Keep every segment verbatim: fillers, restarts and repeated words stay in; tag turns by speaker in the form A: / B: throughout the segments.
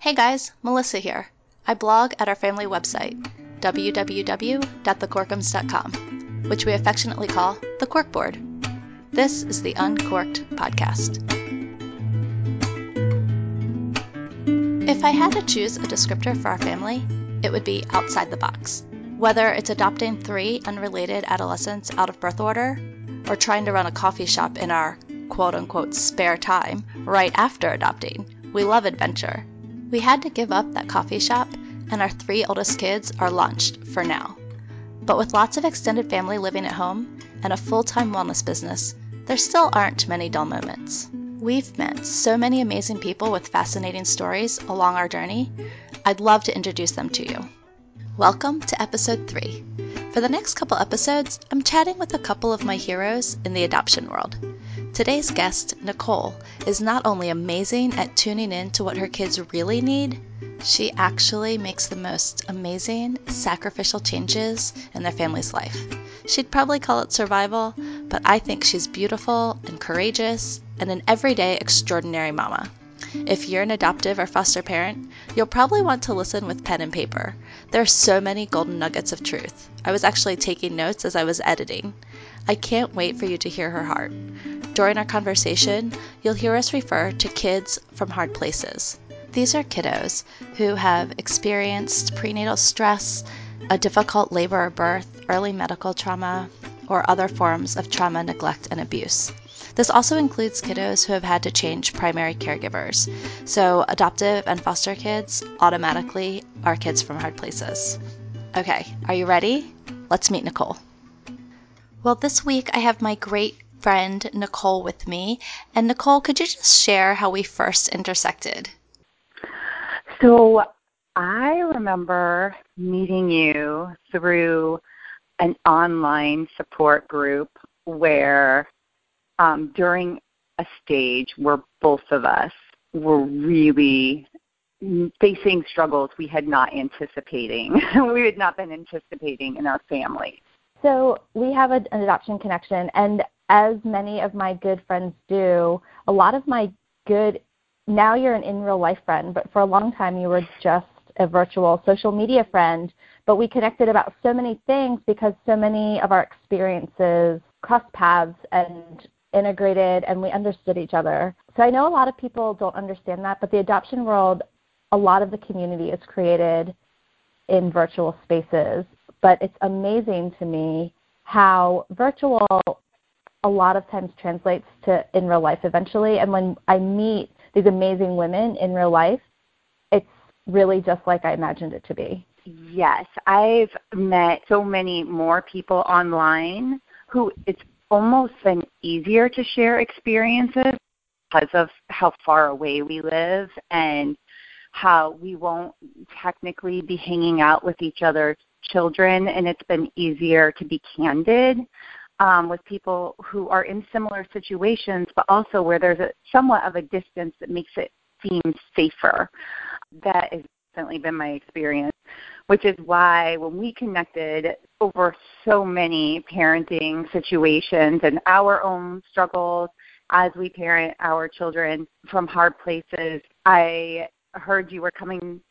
A: Hey guys, Melissa here. I blog at our family website, w w w dot the corkums dot com, which we affectionately call the Corkboard. This is the Uncorked Podcast. If I had to choose a descriptor for our family, it would be outside the box. Whether it's adopting three unrelated adolescents out of birth order, or trying to run a coffee shop in our quote-unquote spare time right after adopting, we love adventure. We had to give up that coffee shop, and our three oldest kids are launched for now. But with lots of extended family living at home and a full-time wellness business, there still aren't many dull moments. We've met so many amazing people with fascinating stories along our journey. I'd love to introduce them to you. Welcome to episode three. For the next couple episodes, I'm chatting with a couple of my heroes in the adoption world. Today's guest, Nicole, is not only amazing at tuning in to what her kids really need, she actually makes the most amazing, sacrificial changes in their family's life. She'd probably call it survival, but I think she's beautiful and courageous and an everyday extraordinary mama. If you're an adoptive or foster parent, you'll probably want to listen with pen and paper. There are so many golden nuggets of truth. I was actually taking notes as I was editing. I can't wait for you to hear her heart. During our conversation, you'll hear us refer to kids from hard places. These are kiddos who have experienced prenatal stress, a difficult labor or birth, early medical trauma, or other forms of trauma, neglect, and abuse. This also includes kiddos who have had to change primary caregivers. So adoptive and foster kids automatically are kids from hard places. Okay, are you ready? Let's meet Nicole. Well, this week I have my great friend Nicole with me. And Nicole, could you just share how we first intersected?
B: So I remember meeting you through an online support group where um, during a stage where both of us were really facing struggles we had not anticipating. we had not been anticipating in our family.
C: So we have a, an adoption connection, and as many of my good friends do, a lot of my good, now you're an in real life friend, but for a long time you were just a virtual social media friend, but we connected about so many things because so many of our experiences crossed paths and integrated, and we understood each other. So I know a lot of people don't understand that, but the adoption world, a lot of the community is created in virtual spaces, but it's amazing to me how virtual a lot of times translates to in real life eventually. And when I meet these amazing women in real life, it's really just like I imagined it to be.
B: Yes, I've met so many more people online who it's almost been easier to share experiences because of how far away we live and how we won't technically be hanging out with each other's children, and it's been easier to be candid um, with people who are in similar situations, but also where there's a somewhat of a distance that makes it seem safer. That has definitely been my experience, which is why when we connected over so many parenting situations and our own struggles as we parent our children from hard places, I heard you were coming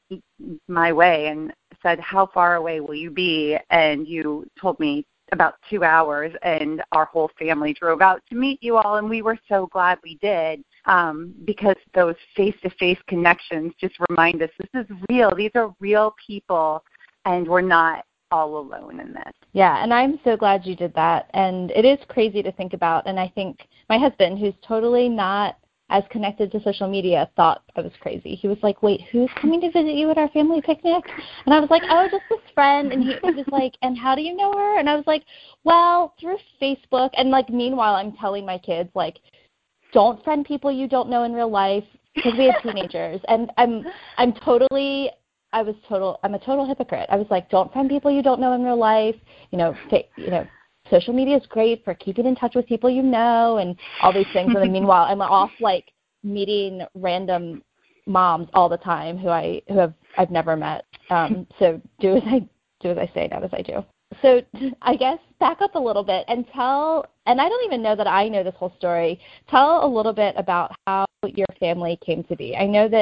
B: my way and said, how far away will you be? And you told me about two hours, and our whole family drove out to meet you all, and we were so glad we did um, because those face-to-face connections just remind us this is real. These are real people, and we're not all alone in this.
C: Yeah, and I'm so glad you did that, and it is crazy to think about, and I think my husband, who's totally not as connected to social media, thought I was crazy. He was like, wait, who's coming to visit you at our family picnic? And I was like, oh, just this friend. And he, he was like, and how do you know her? And I was like, well, through Facebook. And, like, meanwhile, I'm telling my kids, like, don't friend people you don't know in real life because we have teenagers. And I'm I'm totally, I was total, I'm a total hypocrite. I was like, don't friend people you don't know in real life. You know, fa- you know, social media is great for keeping in touch with people you know and all these things. And then meanwhile, I'm off like meeting random moms all the time who I who have I've never met. Um, so do as I do as I say, not as I do. So I guess back up a little bit and tell, and I don't even know that I know this whole story. Tell a little bit about how your family came to be. I know that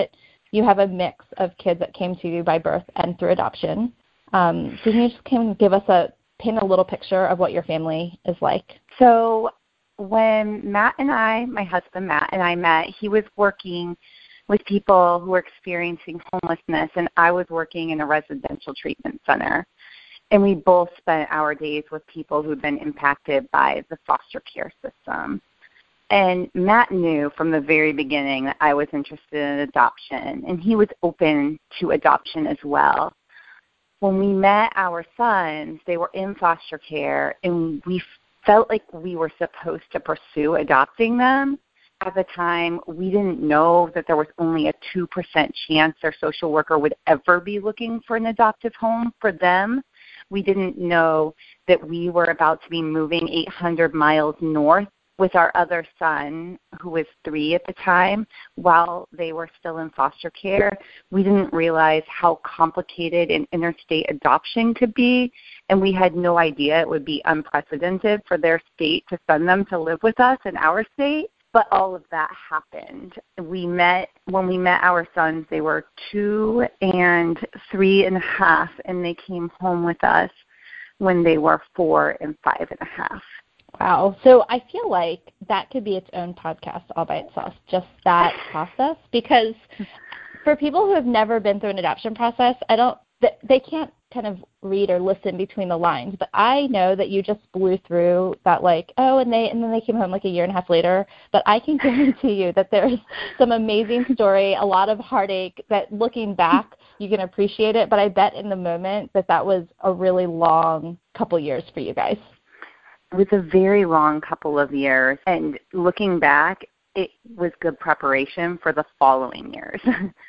C: you have a mix of kids that came to you by birth and through adoption. Um, so can you just kind of give us a, paint a little picture of what your family is like?
B: So when Matt and I, my husband Matt and I met, he was working with people who were experiencing homelessness, and I was working in a residential treatment center. And we both spent our days with people who'd been impacted by the foster care system. And Matt knew from the very beginning that I was interested in adoption, and he was open to adoption as well. When we met our sons, they were in foster care, and we felt like we were supposed to pursue adopting them. At the time, we didn't know that there was only a two percent chance their social worker would ever be looking for an adoptive home for them. We didn't know that we were about to be moving eight hundred miles north with our other son, who was three at the time, while they were still in foster care. We didn't realize how complicated an interstate adoption could be, and we had no idea it would be unprecedented for their state to send them to live with us in our state. But all of that happened. We met, when we met our sons, they were two and three and a half, and they came home with us when they were four and five and a half.
C: Wow. So I feel like that could be its own podcast all by itself, just that process, because for people who have never been through an adoption process, I don't, they can't kind of read or listen between the lines, but I know that you just blew through that, like, oh, and they and then they came home like a year and a half later, but I can guarantee you that there's some amazing story, a lot of heartache that looking back you can appreciate it, but I bet in the moment that that was a really long couple years for you guys.
B: It was a very long couple of years, and looking back, it was good preparation for the following years.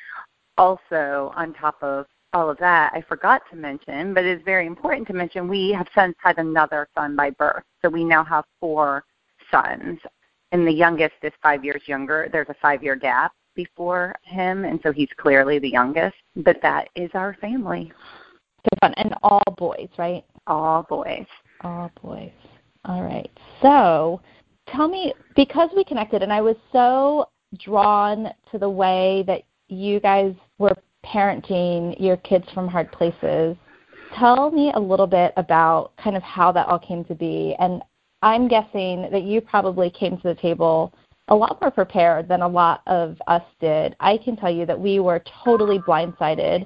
B: Also, on top of all of that, I forgot to mention, but it's very important to mention, we have since had another son by birth. So we now have four sons, and the youngest is five years younger. There's a five-year gap before him, and so he's clearly the youngest. But that is our family.
C: So fun. And all boys, right?
B: All boys.
C: All boys. All right. So tell me, because we connected, and I was so drawn to the way that you guys were parenting your kids from hard places, tell me a little bit about kind of how that all came to be. And I'm guessing that you probably came to the table a lot more prepared than a lot of us did. I can tell you that we were totally blindsided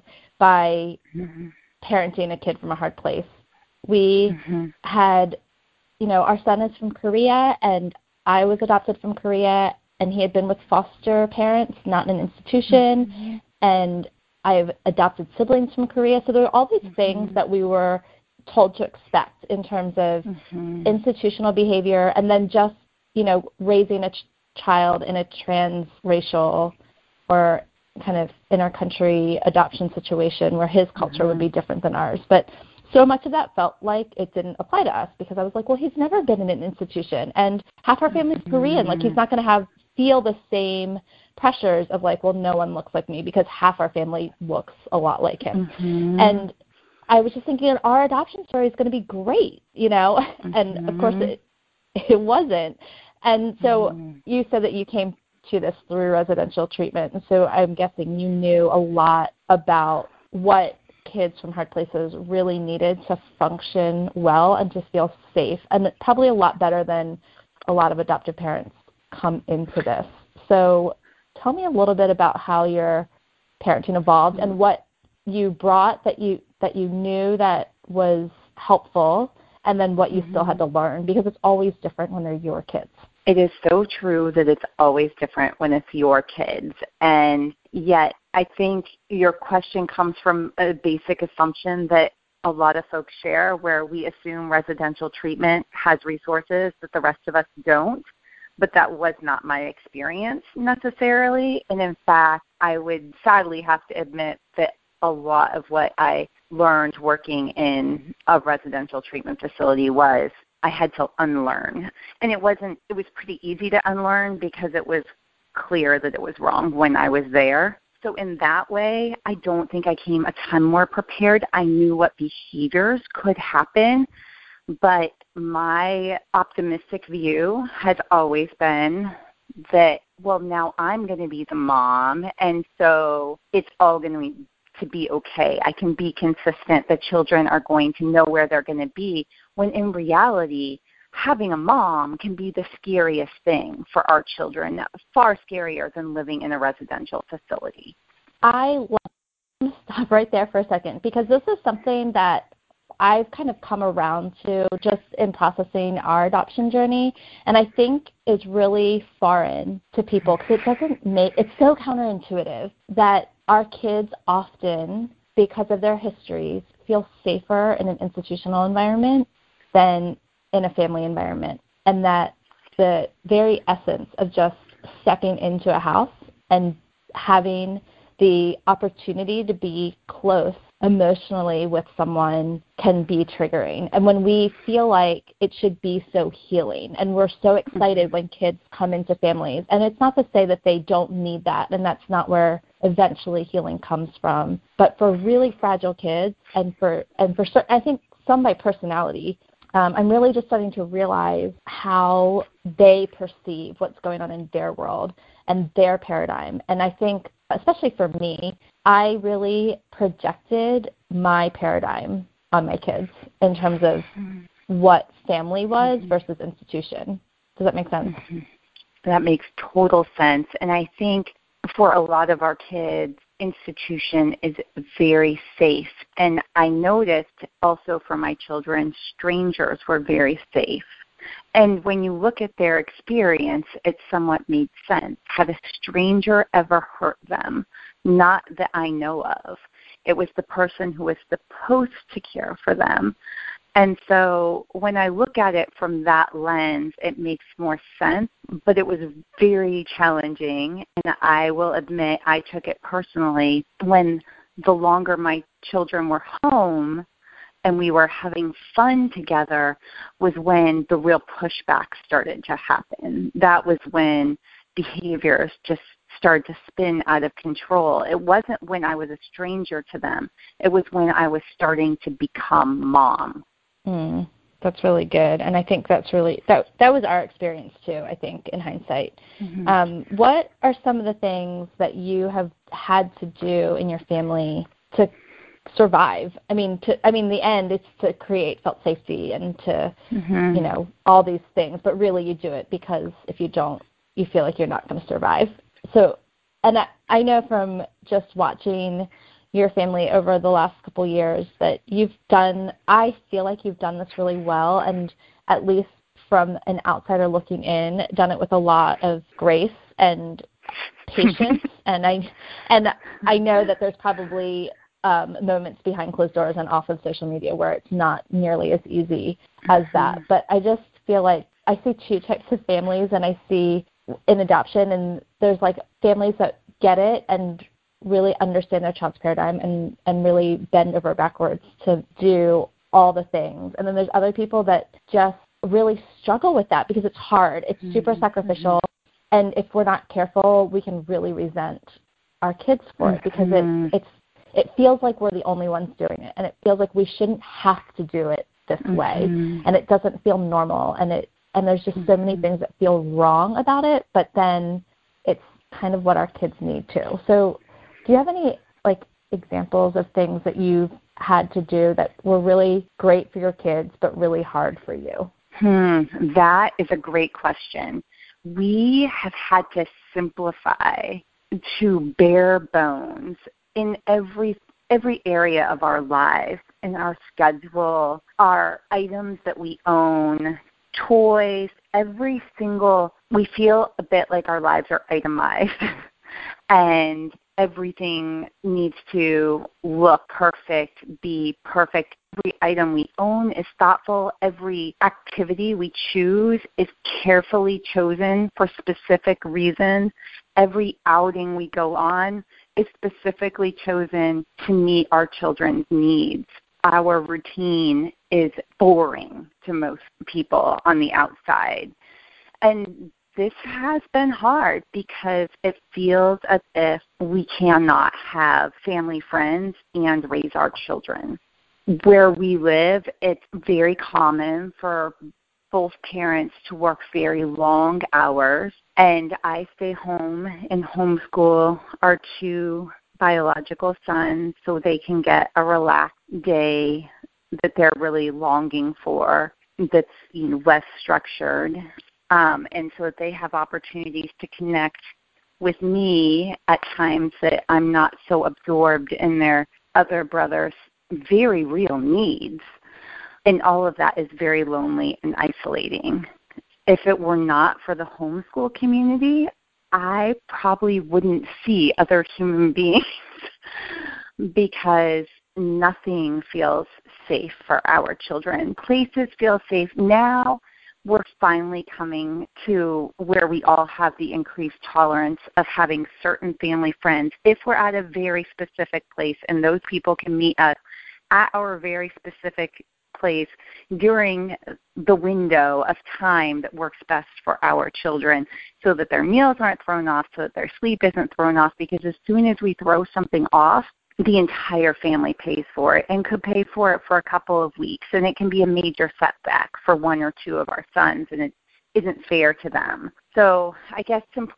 C: by mm-hmm. parenting a kid from a hard place. We mm-hmm. had, you know, our son is from Korea, and I was adopted from Korea, and he had been with foster parents, not in an institution, mm-hmm. and I've adopted siblings from Korea. So there were all these mm-hmm. things that we were told to expect in terms of mm-hmm. institutional behavior, and then just, you know, raising a ch- child in a transracial or kind of inter-country adoption situation where his culture mm-hmm. would be different than ours. But so much of that felt like it didn't apply to us, because I was like, well, he's never been in an institution, and half our family's mm-hmm. Korean. Like, he's not going to have feel the same pressures of like, well, no one looks like me, because half our family looks a lot like him. Mm-hmm. And I was just thinking, our adoption story is going to be great, you know, mm-hmm. and of course it, it wasn't. And so mm-hmm. you said that you came to this through residential treatment, and so I'm guessing you knew a lot about what kids from hard places really needed to function well and to feel safe, and probably a lot better than a lot of adoptive parents come into this. So tell me a little bit about how your parenting evolved and what you brought that you that you knew that was helpful, and then what you mm-hmm. still had to learn, because it's always different when they're your kids.
B: It is so true that it's always different when it's your kids. And yet I think your question comes from a basic assumption that a lot of folks share, where we assume residential treatment has resources that the rest of us don't. But that was not my experience necessarily. And in fact, I would sadly have to admit that a lot of what I learned working in a residential treatment facility was I had to unlearn. And it wasn't, it was pretty easy to unlearn because it was clear that it was wrong when I was there. So in that way, I don't think I came a ton more prepared. I knew what behaviors could happen, but my optimistic view has always been that well, now I'm going to be the mom, and so it's all going to be to be okay. I can be consistent. The children are going to know where they're going to be, when in reality, having a mom can be the scariest thing for our children, far scarier than living in a residential facility.
C: I want to stop right there for a second, because this is something that I've kind of come around to just in processing our adoption journey, and I think is really foreign to people, because it doesn't make, it's so counterintuitive that our kids often, because of their histories, feel safer in an institutional environment than in a family environment, and that the very essence of just stepping into a house and having the opportunity to be close emotionally with someone can be triggering. And when we feel like it should be so healing, and we're so excited when kids come into families, and it's not to say that they don't need that, and that's not where eventually healing comes from, but for really fragile kids, and for and for I think some by personality, um, I'm really just starting to realize how they perceive what's going on in their world and their paradigm. And I think, especially for me, I really projected my paradigm on my kids in terms of what family was versus institution. Does that make sense?
B: That makes total sense. And I think for a lot of our kids, institution is very safe. And I noticed also for my children, strangers were very safe. And when you look at their experience, it somewhat made sense. Had a stranger ever hurt them? Not that I know of. It was the person who was supposed to care for them. And so when I look at it from that lens, it makes more sense. But it was very challenging, and I will admit I took it personally when the longer my children were home and we were having fun together was when the real pushback started to happen. That was when behaviors just started to spin out of control. It wasn't when I was a stranger to them. It was when I was starting to become mom.
C: Mm, that's really good. And I think that's really, that that was our experience too, I think, in hindsight. Mm-hmm. Um, what are some of the things that you have had to do in your family to survive? I mean, to, I mean, the end is to create felt safety and to, mm-hmm. you know, all these things, but really you do it because if you don't, you feel like you're not going to survive. So, and I, I know from just watching your family over the last couple years that you've done, I feel like you've done this really well, and at least from an outsider looking in, done it with a lot of grace and patience. and I and I know that there's probably um, moments behind closed doors and off of social media where it's not nearly as easy as that. But I just feel like I see two types of families, and I see in adoption, and there's like families that get it and really understand their child's paradigm and, and really bend over backwards to do all the things. And then there's other people that just really struggle with that because it's hard. It's mm-hmm. super sacrificial. Mm-hmm. And if we're not careful, we can really resent our kids for it because mm-hmm. it, it's, it feels like we're the only ones doing it. And it feels like we shouldn't have to do it this mm-hmm. way. And it doesn't feel normal. And it and there's just so many things that feel wrong about it, but then it's kind of what our kids need too. So do you have any like examples of things that you've had to do that were really great for your kids but really hard for you?
B: Hmm, that is a great question. We have had to simplify to bare bones in every every area of our lives, in our schedule, our items that we own, toys, every single, we feel a bit like our lives are itemized and everything needs to look perfect, be perfect. Every item we own is thoughtful. Every activity we choose is carefully chosen for specific reasons. Every outing we go on is specifically chosen to meet our children's needs. Our routine is boring to most people on the outside. And this has been hard because it feels as if we cannot have family friends and raise our children. Where we live, it's very common for both parents to work very long hours, and I stay home and homeschool our two biological sons so they can get a relaxed day that they're really longing for, that's, you know, less structured, um, and so that they have opportunities to connect with me at times that I'm not so absorbed in their other brothers' very real needs. And all of that is very lonely and isolating. If it were not for the homeschool community, I probably wouldn't see other human beings because nothing feels safe for our children. Places feel safe. Now we're finally coming to where we all have the increased tolerance of having certain family friends if we're at a very specific place and those people can meet us at our very specific place during the window of time that works best for our children so that their meals aren't thrown off, so that their sleep isn't thrown off, because as soon as we throw something off, the entire family pays for it and could pay for it for a couple of weeks, and it can be a major setback for one or two of our sons, and it isn't fair to them. So I guess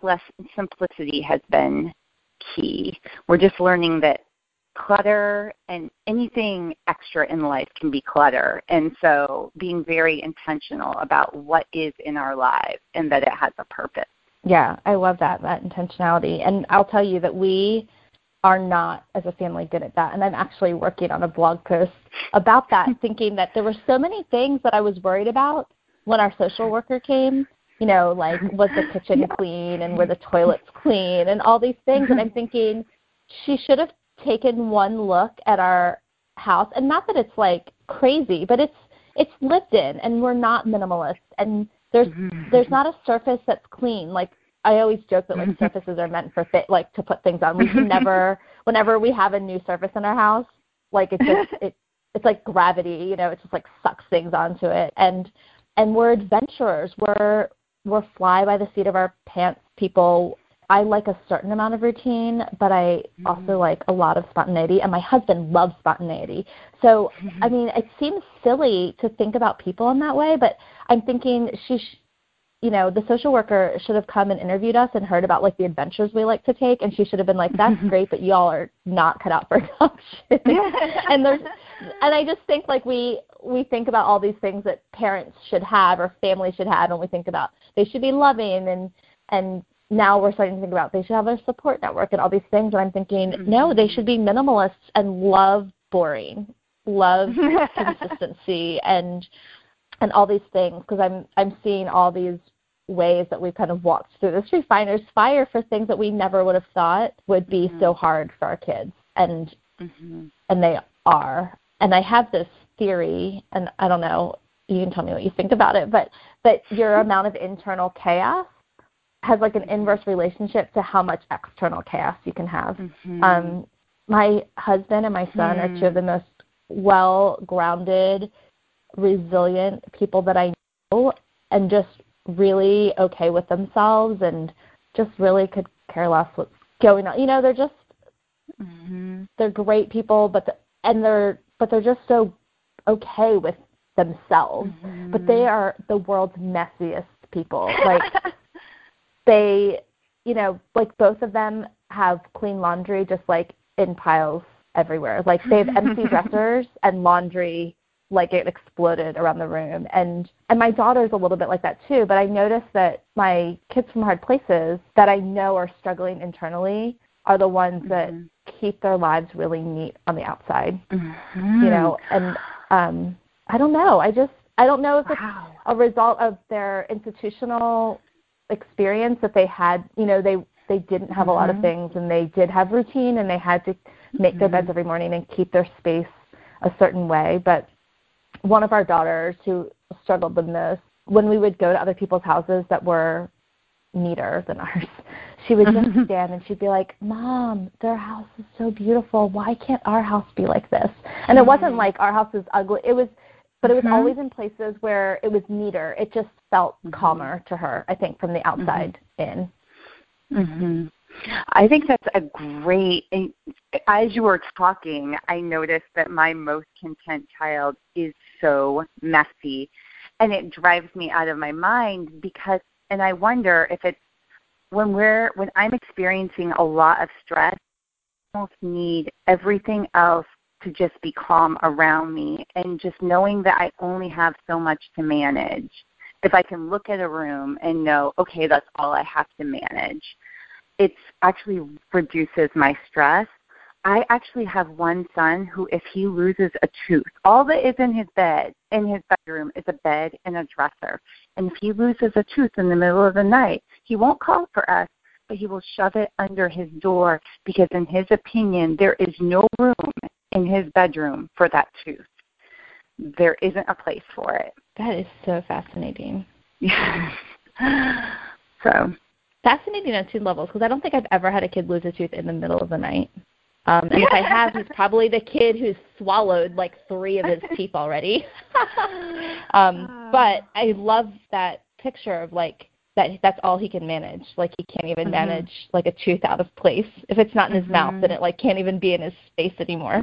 B: simplicity has been key. We're just learning that clutter and anything extra in life can be clutter, and so being very intentional about what is in our lives and that it has a purpose.
C: Yeah, I love that, that intentionality. And I'll tell you that we are not, as a family, good at that. And I'm actually working on a blog post about that, thinking that there were so many things that I was worried about when our social worker came, you know, like was the kitchen yeah. clean and were the toilets clean and all these things. And I'm thinking she should have taken one look at our house, and not that it's like crazy, but it's it's lived in, and we're not minimalist, and there's there's not a surface that's clean. Like I always joke that like surfaces are meant for fit, like to put things on. We can never, whenever we have a new surface in our house, like it's just it it's like gravity, you know, it just like sucks things onto it. And and we're adventurers. We're we're fly by the seat of our pants people. I like a certain amount of routine, but I mm-hmm. also like a lot of spontaneity, and my husband loves spontaneity. So, mm-hmm. I mean, it seems silly to think about people in that way, but I'm thinking she, sh- you know, the social worker should have come and interviewed us and heard about like the adventures we like to take, and she should have been like, "That's great, but y'all are not cut out for adoption." and there's, and I just think like we we think about all these things that parents should have or families should have, and we think about they should be loving and and. Now we're starting to think about they should have a support network and all these things, and I'm thinking, mm-hmm. no, they should be minimalists and love boring, love consistency, and and all these things, because I'm I'm seeing all these ways that we've kind of walked through this refiner's fire for things that we never would have thought would be mm-hmm. so hard for our kids, and mm-hmm. and they are. And I have this theory, and I don't know, you can tell me what you think about it, but but your amount of internal chaos has like an inverse relationship to how much external chaos you can have. Mm-hmm. Um, my husband and my son mm-hmm. are two of the most well-grounded, resilient people that I know, and just really okay with themselves and just really could care less what's going on. You know, they're just, mm-hmm. they're great people, but the, and they're, but they're just so okay with themselves. Mm-hmm. But they are the world's messiest people. Like, They, you know, like both of them have clean laundry just like in piles everywhere. Like they have empty dressers and laundry like it exploded around the room. And and my daughter's a little bit like that too, but I noticed that my kids from hard places that I know are struggling internally are the ones mm-hmm. that keep their lives really neat on the outside. Mm-hmm. You know, and um, I don't know. I just, I don't know if wow. it's a result of their institutional experience that they had, you know, they they didn't have mm-hmm. a lot of things, and they did have routine, and they had to make mm-hmm. their beds every morning and keep their space a certain way. But one of our daughters who struggled the most, when we would go to other people's houses that were neater than ours, she would just stand and she'd be like, "Mom, their house is so beautiful. Why can't our house be like this?" And it wasn't like our house is ugly. It was But it was mm-hmm. always in places where it was neater. It just felt mm-hmm. calmer to her, I think, from the outside mm-hmm. in.
B: Mm-hmm. I think that's a great, as you were talking, I noticed that my most content child is so messy. And it drives me out of my mind because, and I wonder if it's when we're, when I'm experiencing a lot of stress, I almost need everything else to just be calm around me, and just knowing that I only have so much to manage. If I can look at a room and know, okay, that's all I have to manage, it actually reduces my stress. I actually have one son who, if he loses a tooth, all that is in his bed, in his bedroom, is a bed and a dresser. And if he loses a tooth in the middle of the night, he won't call for us, but he will shove it under his door because, in his opinion, there is no room in his bedroom for that tooth. There isn't a place for it.
C: That is so fascinating.
B: So
C: fascinating on two levels, because I don't think I've ever had a kid lose a tooth in the middle of the night. Um, and if I have, he's probably the kid who's swallowed like three of his teeth already. um, but I love that picture of like that that's all he can manage. Like he can't even mm-hmm. manage like a tooth out of place. If it's not in his mm-hmm. mouth, then it like can't even be in his space anymore.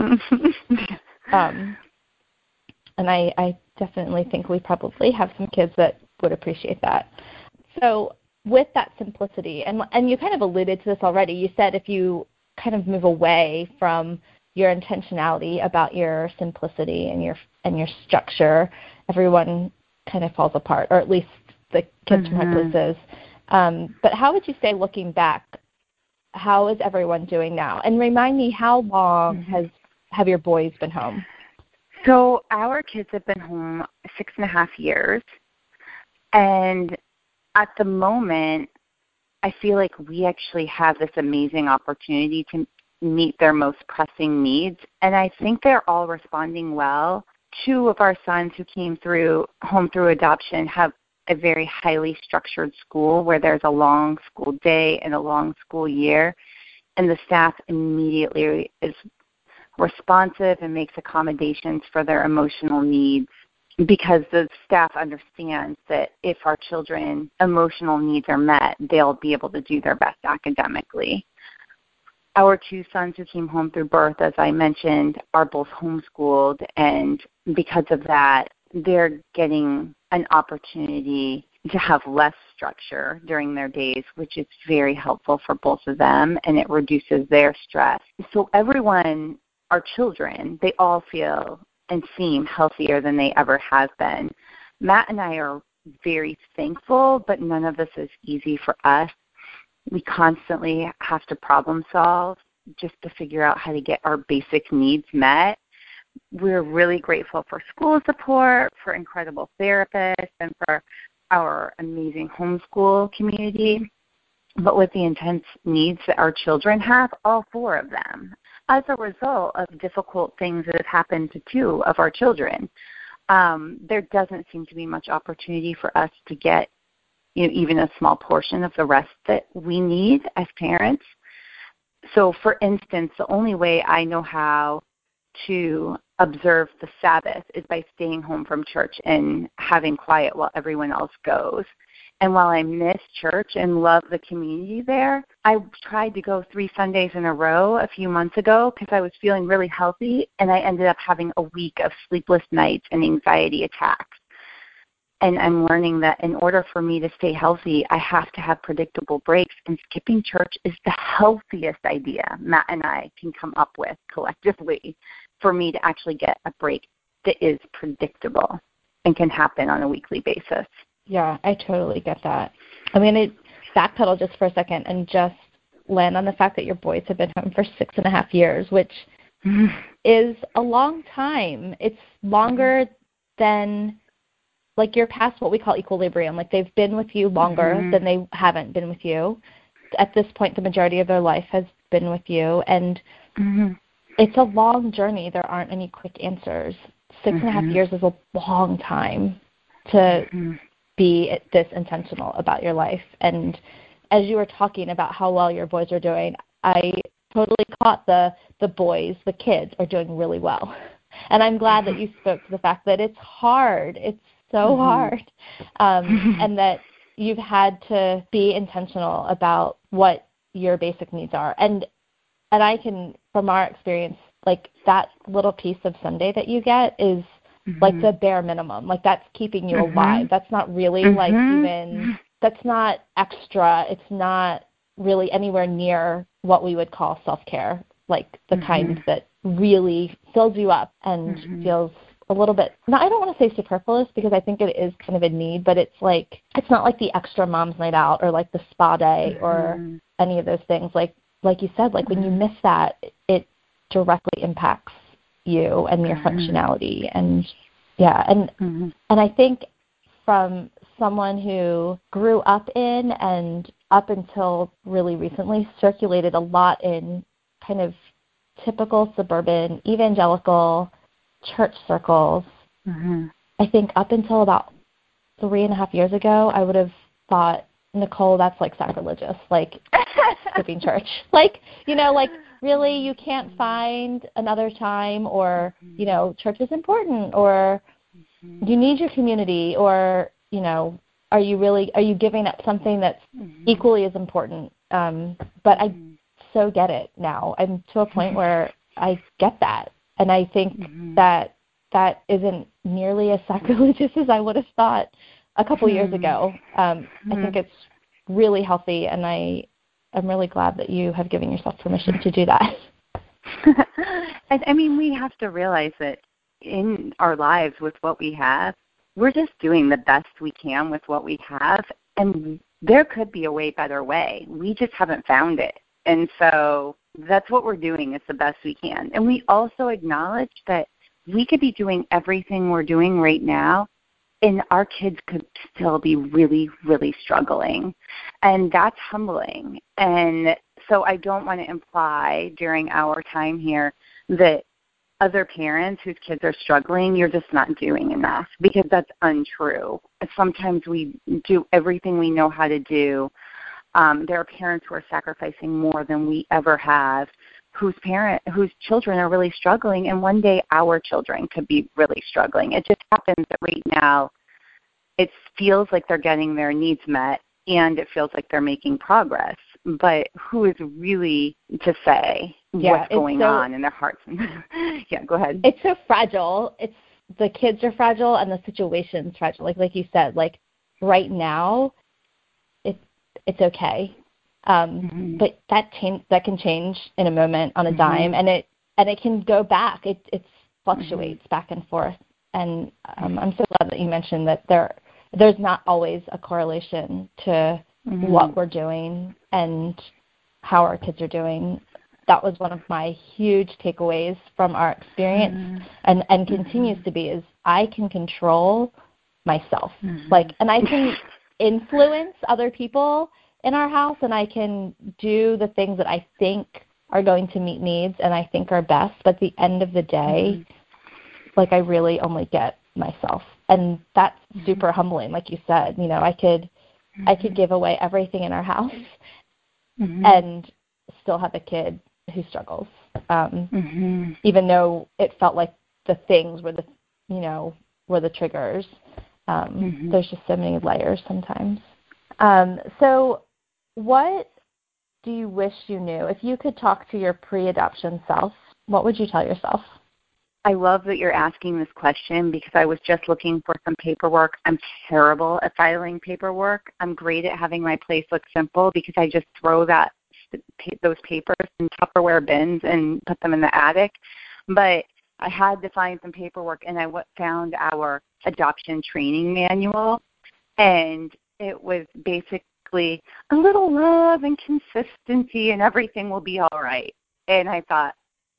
C: um, and I, I definitely think we probably have some kids that would appreciate that. So with that simplicity, and and you kind of alluded to this already, you said if you kind of move away from your intentionality about your simplicity and your and your structure, everyone kind of falls apart, or at least the kids mm-hmm. from Heartless. Um, but how would you say, looking back, how is everyone doing now? And remind me, how long mm-hmm. has have your boys been home?
B: So our kids have been home six and a half years, and at the moment, I feel like we actually have this amazing opportunity to meet their most pressing needs, and I think they're all responding well. Two of our sons who came through home through adoption have a very highly structured school where there's a long school day and a long school year, and the staff immediately is responsive and makes accommodations for their emotional needs, because the staff understands that if our children's emotional needs are met, they'll be able to do their best academically. Our two sons who came home through birth, as I mentioned, are both homeschooled, and because of that, they're getting an opportunity to have less structure during their days, which is very helpful for both of them, and it reduces their stress. So everyone, our children, they all feel and seem healthier than they ever have been. Matt and I are very thankful, but none of this is easy for us. We constantly have to problem solve just to figure out how to get our basic needs met. We're really grateful for school support, for incredible therapists, and for our amazing homeschool community. But with the intense needs that our children have, all four of them, as a result of difficult things that have happened to two of our children, um, there doesn't seem to be much opportunity for us to get, you know, even a small portion of the rest that we need as parents. So, for instance, the only way I know how to observe the Sabbath is by staying home from church and having quiet while everyone else goes. And while I miss church and love the community there, I tried to go three Sundays in a row a few months ago because I was feeling really healthy, and I ended up having a week of sleepless nights and anxiety attacks. And I'm learning that in order for me to stay healthy, I have to have predictable breaks, and skipping church is the healthiest idea Matt and I can come up with collectively for me to actually get a break that is predictable and can happen on a weekly basis.
C: Yeah, I totally get that. I'm going to backpedal just for a second and just land on the fact that your boys have been home for six and a half years, which is a long time. It's longer than, like, you're past what we call equilibrium. Like, they've been with you longer mm-hmm. than they haven't been with you. At this point, the majority of their life has been with you, and mm-hmm. it's a long journey. There aren't any quick answers. Six mm-hmm. and a half years is a long time to mm-hmm. be this intentional about your life. And as you were talking about how well your boys are doing, I totally caught the the boys, the kids are doing really well. And I'm glad that you spoke to the fact that it's hard. It's so mm-hmm. hard. Um, and that you've had to be intentional about what your basic needs are. And and I can, from our experience, like that little piece of Sunday that you get is mm-hmm. like the bare minimum. Like that's keeping you mm-hmm. alive. That's not really mm-hmm. like even, that's not extra. It's not really anywhere near what we would call self-care, like the mm-hmm. kind that really fills you up and mm-hmm. feels a little bit, no, I don't want to say superfluous because I think it is kind of a need, but it's like, it's not like the extra mom's night out or like the spa day mm-hmm. or any of those things. Like, like you said, like when you miss that, it directly impacts you and your mm-hmm. functionality. And yeah, and mm-hmm. and I think from someone who grew up in and up until really recently circulated a lot in kind of typical suburban evangelical church circles, mm-hmm. I think up until about three and a half years ago, I would have thought, Nicole, that's like sacrilegious, like skipping church. Like, you know, like really you can't find another time or, you know, church is important or you need your community or, you know, are you really, are you giving up something that's equally as important? Um, but I so get it now. I'm to a point where I get that. And I think mm-hmm. that that isn't nearly as sacrilegious as I would have thought a couple mm-hmm. years ago. Um, mm-hmm. I think it's really healthy, and I am really glad that you have given yourself permission to do that.
B: I, I mean, we have to realize that in our lives with what we have, we're just doing the best we can with what we have, and there could be a way better way. We just haven't found it. And so that's what we're doing is the best we can. And we also acknowledge that we could be doing everything we're doing right now, and our kids could still be really, really struggling. And that's humbling. And so I don't want to imply during our time here that other parents whose kids are struggling, you're just not doing enough, because that's untrue. Sometimes we do everything we know how to do. Um, there are parents who are sacrificing more than we ever have, whose parent, whose children are really struggling, and one day our children could be really struggling. It just happens that right now it feels like they're getting their needs met, and it feels like they're making progress. But who is really to say
C: yeah,
B: what's going
C: so,
B: on in their hearts? Yeah, go ahead.
C: It's so fragile. It's the kids are fragile, and the situation's fragile. Like like you said, like right now, it's okay. Um, mm-hmm. But that change that can change in a moment on a mm-hmm. dime, and it and it can go back. It it fluctuates mm-hmm. back and forth. And um, I'm so glad that you mentioned that there there's not always a correlation to mm-hmm. what we're doing and how our kids are doing. That was one of my huge takeaways from our experience, mm-hmm. and and continues mm-hmm. to be is I can control myself, mm-hmm. like, and I can influence other people in our house, and I can do the things that I think are going to meet needs and I think are best. But at the end of the day, mm-hmm. like I really only get myself, and that's mm-hmm. super humbling. Like you said, you know, I could, mm-hmm. I could give away everything in our house mm-hmm. and still have a kid who struggles, um, mm-hmm. even though it felt like the things were the, you know, were the triggers. Um, mm-hmm. There's just so many layers sometimes. Um, so what do you wish you knew? If you could talk to your pre-adoption self, what would you tell yourself?
B: I love that you're asking this question because I was just looking for some paperwork. I'm terrible at filing paperwork. I'm great at having my place look simple because I just throw that those papers in Tupperware bins and put them in the attic. But I had to find some paperwork, and I found our adoption training manual, and it was basically a little love and consistency and everything will be all right. And I thought,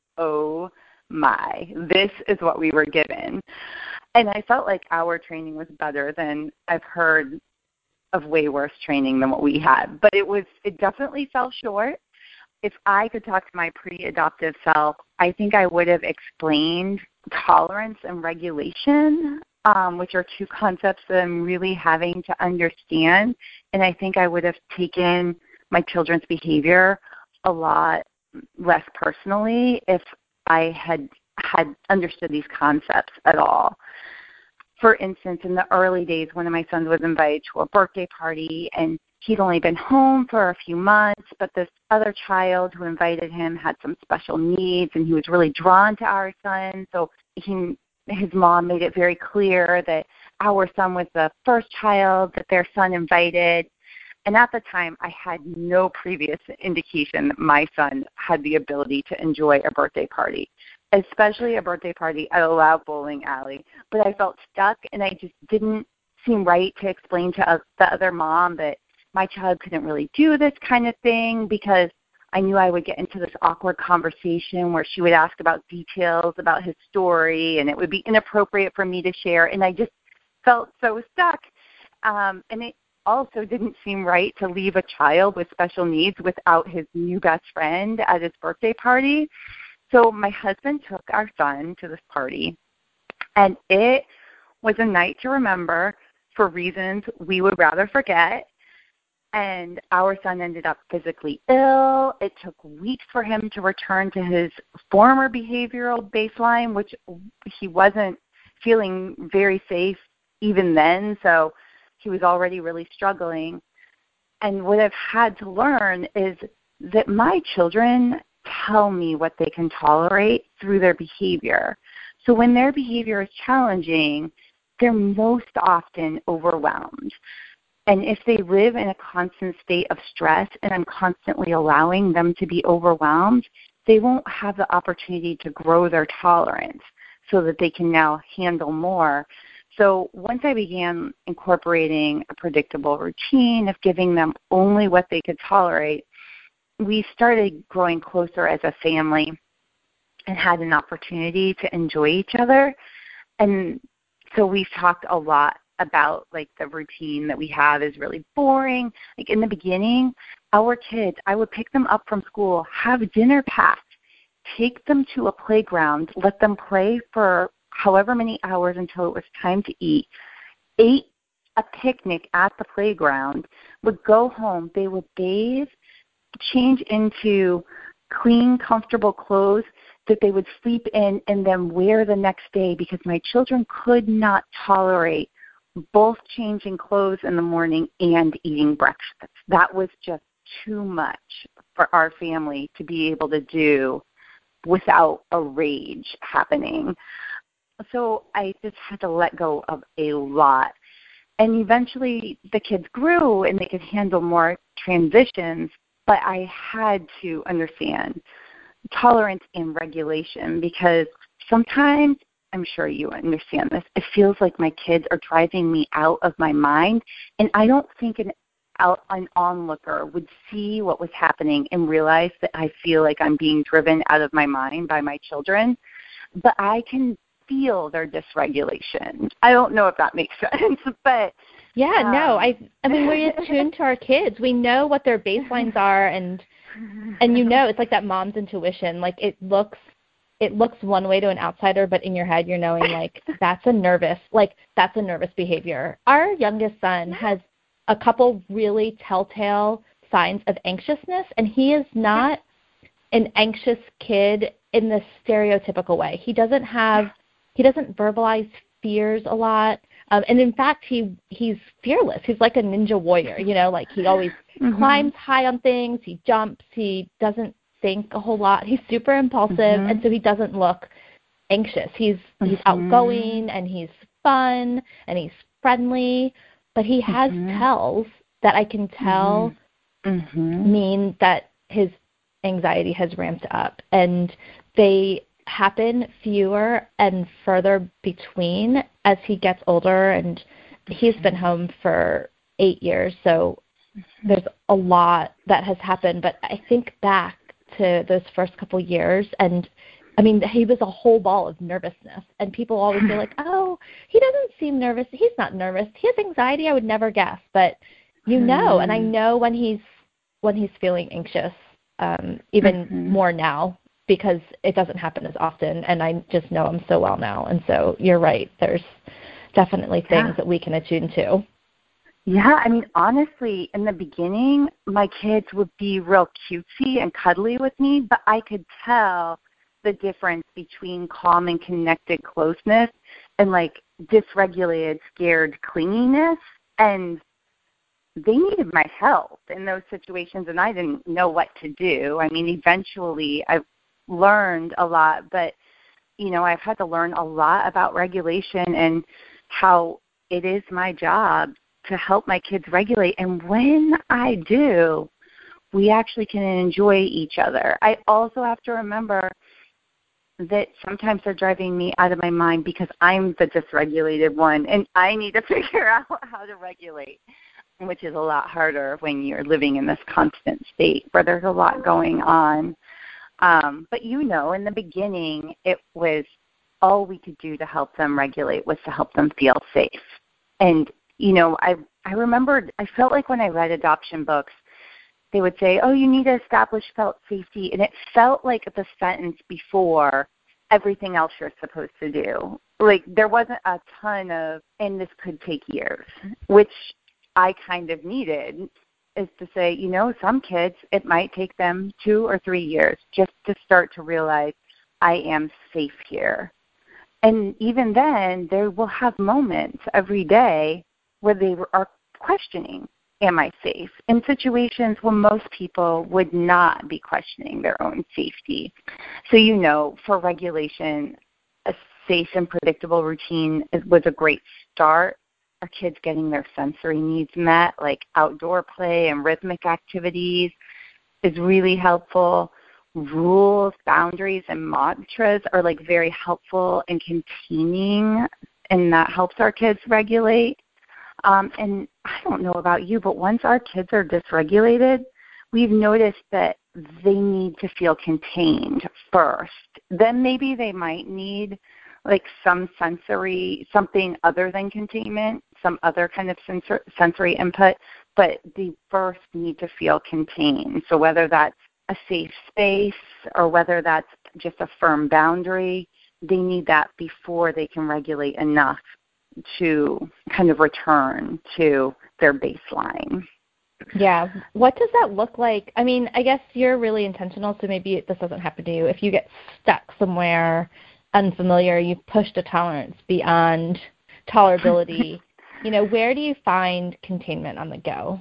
B: oh my, this is what we were given. And I felt like our training was better than I've heard of way worse training than what we had. But it was, it definitely fell short. If I could talk to my pre-adoptive self, I think I would have explained tolerance and regulation, um, which are two concepts that I'm really having to understand. And I think I would have taken my children's behavior a lot less personally if I had had understood these concepts at all. For instance, in the early days, one of my sons was invited to a birthday party, and he'd only been home for a few months, but this other child who invited him had some special needs, and he was really drawn to our son. So he his mom made it very clear that our son was the first child that their son invited. And at the time, I had no previous indication that my son had the ability to enjoy a birthday party, especially a birthday party at a loud bowling alley. But I felt stuck, and I just didn't seem right to explain to the other mom that my child couldn't really do this kind of thing, because I knew I would get into this awkward conversation where she would ask about details about his story, and it would be inappropriate for me to share. And I just felt so stuck. Um, and it also didn't seem right to leave a child with special needs without his new best friend at his birthday party. So my husband took our son to this party, and it was a night to remember for reasons we would rather forget. And our son ended up physically ill. It took weeks for him to return to his former behavioral baseline, which he wasn't feeling very safe even then. So he was already really struggling. And what I've had to learn is that my children tell me what they can tolerate through their behavior. So when their behavior is challenging, they're most often overwhelmed. And if they live in a constant state of stress and I'm constantly allowing them to be overwhelmed, they won't have the opportunity to grow their tolerance so that they can now handle more. So once I began incorporating a predictable routine of giving them only what they could tolerate, we started growing closer as a family and had an opportunity to enjoy each other. And so we've talked a lot about like the routine that we have is really boring. Like in the beginning, our kids, I would pick them up from school, have dinner packed, take them to a playground, let them play for however many hours until it was time to eat, ate a picnic at the playground, would go home, they would bathe, change into clean, comfortable clothes that they would sleep in and then wear the next day, because my children could not tolerate both changing clothes in the morning and eating breakfast. That was just too much for our family to be able to do without a rage happening. So I just had to let go of a lot. And eventually the kids grew and they could handle more transitions, but I had to understand tolerance and regulation, because sometimes, I'm sure you understand this, it feels like my kids are driving me out of my mind, and I don't think an out, an onlooker would see what was happening and realize that I feel like I'm being driven out of my mind by my children, but I can feel their dysregulation. I don't know if that makes sense, but
C: yeah,
B: um,
C: no, I I mean, we're attuned to our kids. We know what their baselines are, and and you know, it's like that mom's intuition. Like it looks it looks one way to an outsider, but in your head you're knowing like that's a nervous, like that's a nervous behavior. Our youngest son has a couple really telltale signs of anxiousness, and he is not an anxious kid in the stereotypical way. He doesn't have he doesn't verbalize fears a lot. Um, and in fact, he he's fearless. He's like a ninja warrior, you know, like he always mm-hmm. climbs high on things. He jumps. He doesn't think a whole lot. He's super impulsive, mm-hmm. and so he doesn't look anxious. He's mm-hmm. he's outgoing, and he's fun, and he's friendly, but he has mm-hmm. tells that I can tell mm-hmm. mean that his anxiety has ramped up, and they happen fewer and further between as he gets older, and he's been home for eight years, so there's a lot that has happened. But I think back to those first couple years, and I mean, he was a whole ball of nervousness, and people always feel like, oh, he doesn't seem nervous. He's not nervous. He has anxiety. I would never guess, but you know, and I know when he's when he's feeling anxious, um, even mm-hmm. more now, because it doesn't happen as often, and I just know him so well now. And so you're right. There's definitely things yeah. that we can attune to.
B: Yeah, I mean, honestly, in the beginning, my kids would be real cutesy and cuddly with me, but I could tell the difference between calm and connected closeness and, like, dysregulated, scared clinginess. And they needed my help in those situations, and I didn't know what to do. I mean, eventually I learned a lot, but you know, I've had to learn a lot about regulation and how it is my job to help my kids regulate. And when I do, we actually can enjoy each other. I also have to remember that sometimes they're driving me out of my mind because I'm the dysregulated one, and I need to figure out how to regulate, which is a lot harder when you're living in this constant state where there's a lot going on. Um, but, you know, in the beginning, it was all we could do to help them regulate was to help them feel safe. And, you know, I I remembered, I felt like when I read adoption books, they would say, oh, you need to establish felt safety. And it felt like the sentence before everything else you're supposed to do. Like there wasn't a ton of, and this could take years, which I kind of needed, is to say, you know, some kids, it might take them two or three years just to start to realize I am safe here. And even then, they will have moments every day where they are questioning, am I safe? In situations where most people would not be questioning their own safety. So, you know, for regulation, a safe and predictable routine was a great start. Our kids getting their sensory needs met, like outdoor play and rhythmic activities, is really helpful. Rules, boundaries, and mantras are like very helpful in containing, and that helps our kids regulate. Um, and I don't know about you, but once our kids are dysregulated, we've noticed that they need to feel contained first. Then maybe they might need like some sensory, something other than containment, some other kind of sensor, sensory input, but they first need to feel contained. So whether that's a safe space or whether that's just a firm boundary, they need that before they can regulate enough to kind of return to their baseline.
C: Yeah. What does that look like? I mean, I guess you're really intentional, so maybe this doesn't happen to you. If you get stuck somewhere unfamiliar, you've pushed a tolerance beyond tolerability, you know, where do you find containment on the go?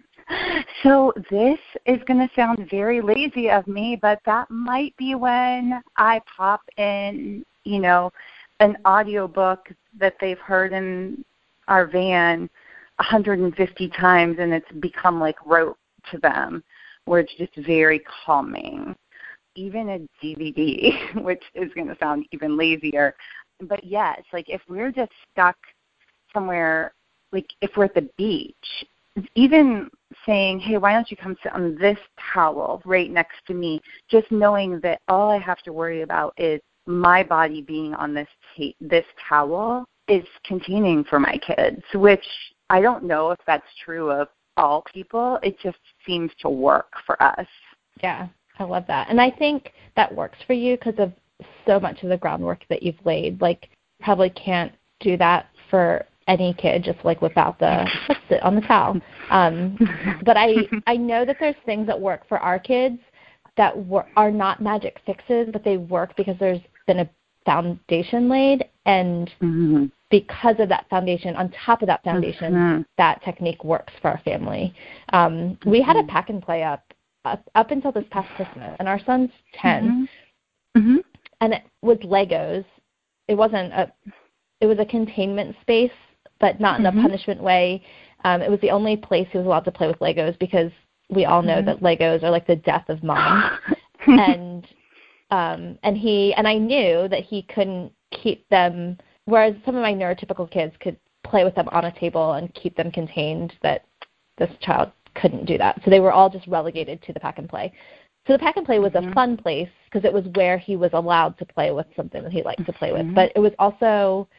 B: So this is going to sound very lazy of me, but that might be when I pop in, you know, an audiobook that they've heard in our van one hundred fifty times, and it's become like rote to them, where it's just very calming. Even a D V D, which is going to sound even lazier. But yes, like if we're just stuck somewhere, like if we're at the beach, even saying, hey, why don't you come sit on this towel right next to me, just knowing that all I have to worry about is my body being on this ta- this towel is containing for my kids, which I don't know if that's true of all people. It just seems to work for us.
C: Yeah, I love that. And I think that works for you because of so much of the groundwork that you've laid. Like, you probably can't do that for any kid, just like without the, let's sit on the towel. Um, but I, I know that there's things that work for our kids that wor- are not magic fixes, but they work because there's been a foundation laid, and mm-hmm. because of that foundation, on top of that foundation, mm-hmm. that technique works for our family. Um, mm-hmm. We had a pack and play up, up up until this past Christmas, and our son's ten, mm-hmm. Mm-hmm. and it was Legos. It wasn't a, it was a containment space, but not in mm-hmm. a punishment way. Um, it was the only place he was allowed to play with Legos because we all know mm-hmm. that Legos are like the death of mom. and um, and he and I knew that he couldn't keep them, whereas some of my neurotypical kids could play with them on a table and keep them contained, that this child couldn't do that. So they were all just relegated to the pack and play. So the pack and play was mm-hmm. a fun place because it was where he was allowed to play with something that he liked to play with. Mm-hmm. But it was also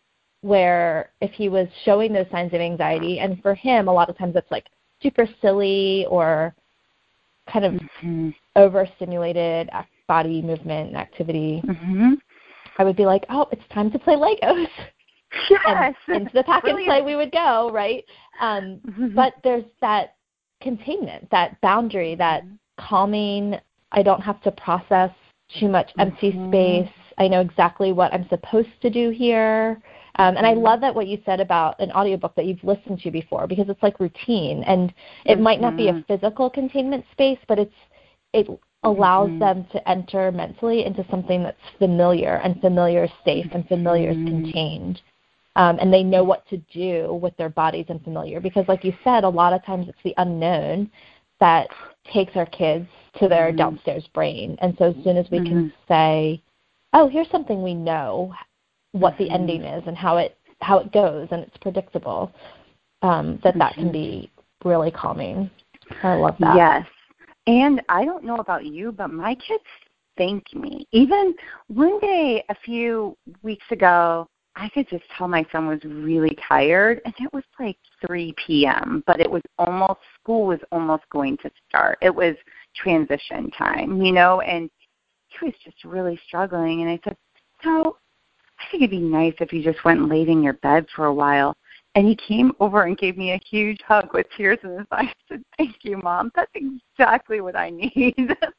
C: where if he was showing those signs of anxiety, and for him a lot of times it's like super silly or kind of mm-hmm. overstimulated body movement and activity, mm-hmm. I would be like, oh, it's time to play Legos.
B: Yes.
C: And into the pack Brilliant. and play we would go, right? Um, mm-hmm. But there's that containment, that boundary, that calming, I don't have to process too much empty mm-hmm. space. I know exactly what I'm supposed to do here. Um, and I love that what you said about an audiobook that you've listened to before, because it's like routine, and it mm-hmm. might not be a physical containment space, but it's it allows
B: mm-hmm.
C: them to enter mentally into something that's familiar, and familiar is safe, and familiar is contained. Um, and they know what to do with their bodies and familiar. Because like you said, a lot of times it's the unknown that takes our kids to their
B: mm-hmm.
C: downstairs brain. And so as soon as we
B: mm-hmm.
C: can say, oh, here's something we know, what mm-hmm. the ending is and how it how it goes, and it's predictable, um, that mm-hmm. that can be really calming. I love that.
B: Yes. And I don't know about you, but my kids thank me. Even one day a few weeks ago, I could just tell my son was really tired, and it was like three p.m., but it was almost, school was almost going to start. It was transition time, you know, and he was just really struggling. And I said, no, I think it'd be nice if you just went and laid in your bed for a while. And he came over and gave me a huge hug with tears in his eyes. I said, thank you, Mom. That's exactly what I need.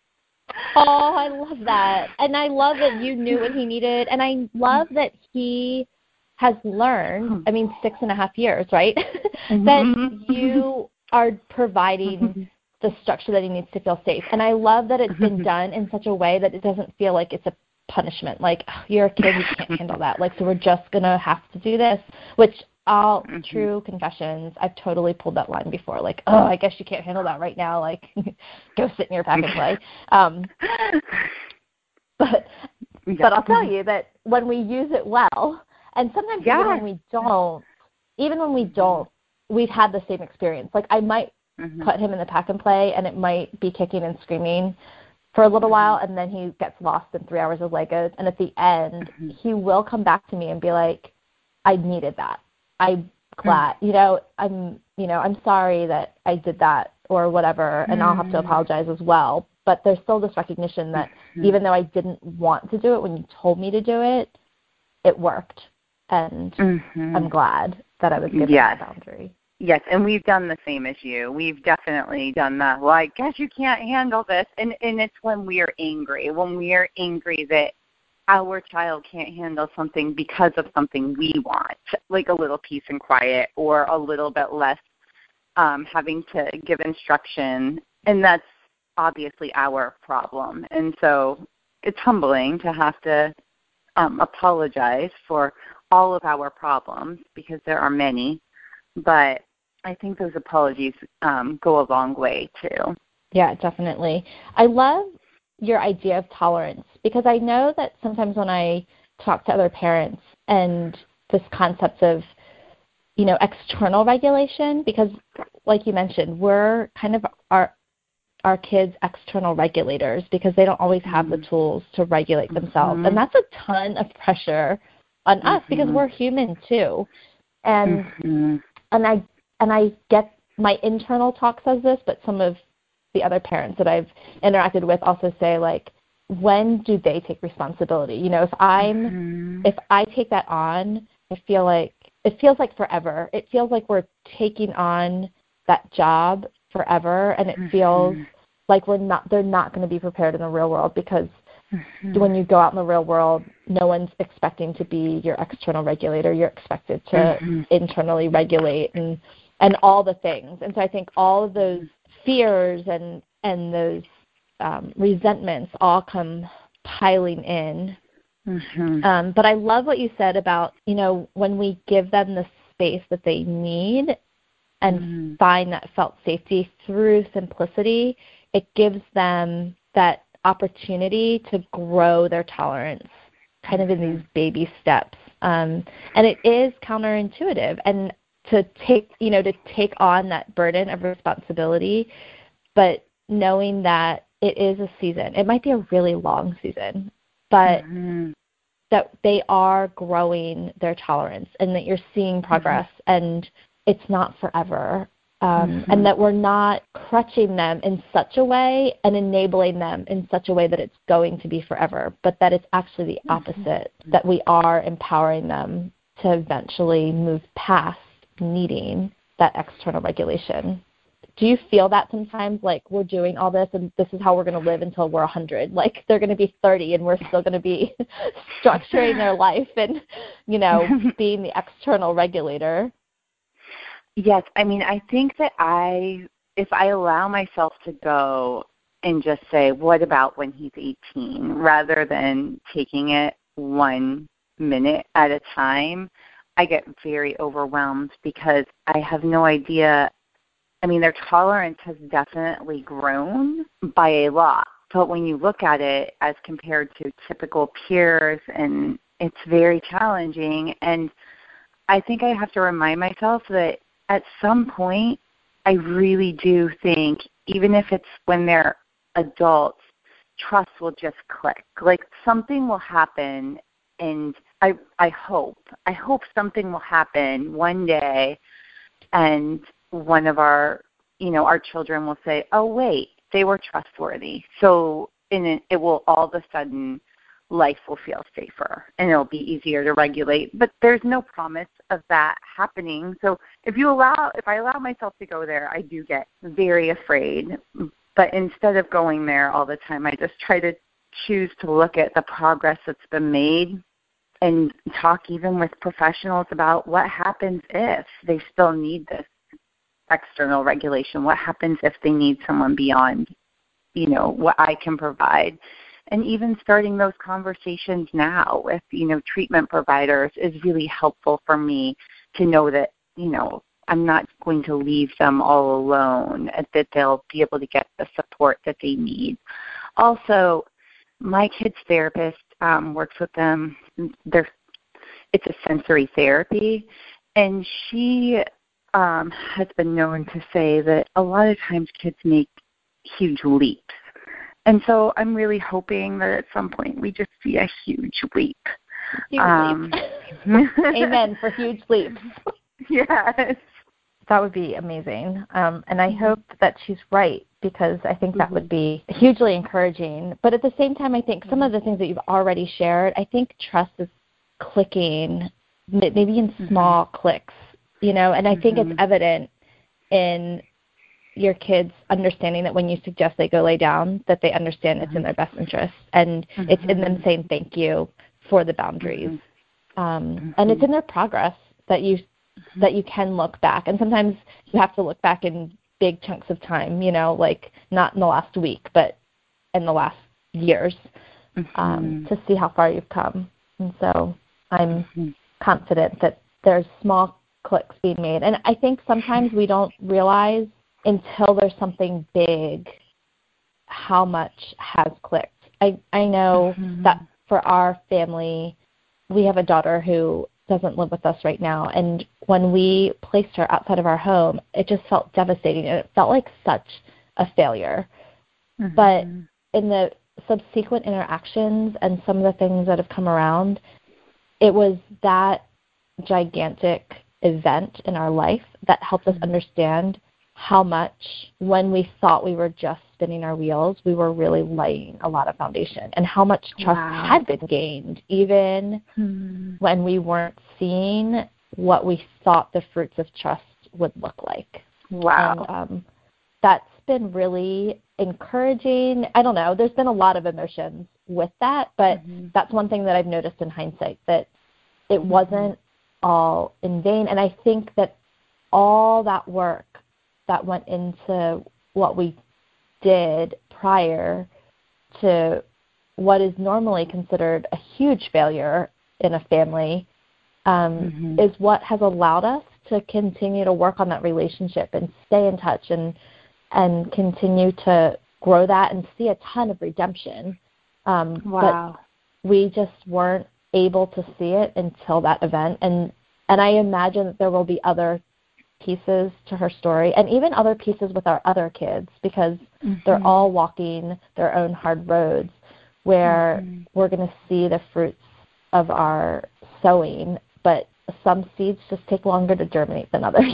C: Oh, I love that. And I love that you knew what he needed. And I love that he has learned, I mean, six and a half years, right? that you are providing the structure that he needs to feel safe. And I love that it's been done in such a way that it doesn't feel like it's a punishment. Like, oh, you're a kid, you can't handle that. Like, so we're just going to have to do this, which all mm-hmm. true confessions, I've totally pulled that line before. Like, oh, I guess you can't handle that right now. Like, go sit in your pack and play. Um, but yeah. but I'll tell you that when we use it well, and sometimes yeah. even when we don't, even when we don't, we've had the same experience. Like, I might mm-hmm. put him in the pack and play, and it might be kicking and screaming for a little mm-hmm. while, and then he gets lost in three hours of Legos. And at the end, mm-hmm. he will come back to me and be like, I needed that. I'm glad, you know, I'm, you know, I'm sorry that I did that or whatever, and I'll have to apologize as well. But there's still this recognition that mm-hmm. even though I didn't want to do it when you told me to do it, it worked. And mm-hmm. I'm glad that I was given yes. that boundary.
B: Yes, and we've done the same as you. We've definitely done that. Well, I guess you can't handle this. And, and it's when we are angry, when we are angry that our child can't handle something because of something we want, like a little peace and quiet or a little bit less um, having to give instruction. And that's obviously our problem. And so it's humbling to have to um, apologize for all of our problems, because there are many. But I think those apologies um, go a long way, too.
C: Yeah, definitely. I love your idea of tolerance, because I know that sometimes when I talk to other parents and this concept of, you know, external regulation, because like you mentioned, we're kind of our our kids' external regulators, because they don't always have mm-hmm. the tools to regulate themselves. Mm-hmm. And that's a ton of pressure on mm-hmm. us, because we're human too. And mm-hmm. and I and I get my internal talk says this, but some of the other parents that I've interacted with also say, like, when do they take responsibility? You know, if I'm, mm-hmm. if I take that on, I feel like, it feels like forever. It feels like we're taking on that job forever, and it mm-hmm. feels like we're not, they're not going to be prepared in the real world, because mm-hmm. when you go out in the real world, no one's expecting to be your external regulator. You're expected to mm-hmm. internally regulate and, and all the things. And so I think all of those fears and and those um, resentments all come piling in. Mm-hmm. Um, but I love what you said about, you know, when we give them the space that they need and mm-hmm. find that felt safety through simplicity, it gives them that opportunity to grow their tolerance kind of in these baby steps. Um, and it is counterintuitive. And to take, you know, to take on that burden of responsibility, but knowing that it is a season. It might be a really long season, but mm-hmm. that they are growing their tolerance, and that you're seeing progress, mm-hmm. and it's not forever. Um, mm-hmm. And that we're not crutching them in such a way and enabling them in such a way that it's going to be forever, but that it's actually the opposite, mm-hmm. that we are empowering them to eventually move past needing that external regulation. Do you feel that sometimes, like, we're doing all this and this is how we're going to live until we're one hundred? Like, they're going to be thirty and we're still going to be structuring their life and, you know, being the external regulator?
B: Yes. I mean, I think that I, if I allow myself to go and just say, what about when he's eighteen, rather than taking it one minute at a time. I get very overwhelmed because I have no idea. I mean, their tolerance has definitely grown by a lot. But when you look at it as compared to typical peers, and it's very challenging. And I think I have to remind myself that at some point, I really do think, even if it's when they're adults, trust will just click. Like something will happen, and I I hope, I hope something will happen one day, and one of our, you know, our children will say, oh, wait, they were trustworthy. So in it, it will all of a sudden, life will feel safer and it'll be easier to regulate. But there's no promise of that happening. So if you allow, if I allow myself to go there, I do get very afraid. But instead of going there all the time, I just try to choose to look at the progress that's been made and talk even with professionals about what happens if they still need this external regulation. What happens if they need someone beyond, you know, what I can provide? And even starting those conversations now with, you know, treatment providers is really helpful for me to know that, you know, I'm not going to leave them all alone, that they'll be able to get the support that they need. Also, my kid's therapist um, works with them. They're, it's a sensory therapy, and she um, has been known to say that a lot of times kids make huge leaps. And so I'm really hoping that at some point we just see a huge leap.
C: Huge
B: um,
C: leap. Amen for huge leaps.
B: Yes.
C: That would be amazing. Um, and I hope that she's right, because I think that would be hugely encouraging. But at the same time, I think some of the things that you've already shared, I think trust is clicking maybe in small mm-hmm. clicks, you know, and I think mm-hmm. it's evident in your kids understanding that when you suggest they go lay down, that they understand mm-hmm. it's in their best interest, and mm-hmm. it's in them saying thank you for the boundaries. Mm-hmm. Um, mm-hmm. And it's in their progress that you mm-hmm. that you can look back. And sometimes you have to look back in big chunks of time, you know, like not in the last week, but in the last years, mm-hmm. um, to see how far you've come. And so I'm mm-hmm. confident that there's small clicks being made. And I think sometimes we don't realize until there's something big how much has clicked. I, I know mm-hmm. that for our family, we have a daughter who doesn't live with us right now, and when we placed her outside of our home, it just felt devastating, and it felt like such a failure. Mm-hmm. But in the subsequent interactions and some of the things that have come around, it was that gigantic event in our life that helped us understand how much, when we thought we were just spinning our wheels, we were really laying a lot of foundation, and how much trust wow. had been gained, even hmm. when we weren't seeing what we thought the fruits of trust would look like.
B: Wow.
C: And, um, that's been really encouraging. I don't know. There's been a lot of emotions with that, but mm-hmm. that's one thing that I've noticed in hindsight, that it mm-hmm. wasn't all in vain. And I think that all that work that went into what we did prior to what is normally considered a huge failure in a family um, mm-hmm. is what has allowed us to continue to work on that relationship and stay in touch and and continue to grow that and see a ton of redemption. Um,
B: wow.
C: But we just weren't able to see it until that event. And, and I imagine that there will be other pieces to her story, and even other pieces with our other kids, because mm-hmm. they're all walking their own hard roads, where mm-hmm. we're going to see the fruits of our sowing, but some seeds just take longer to germinate than others.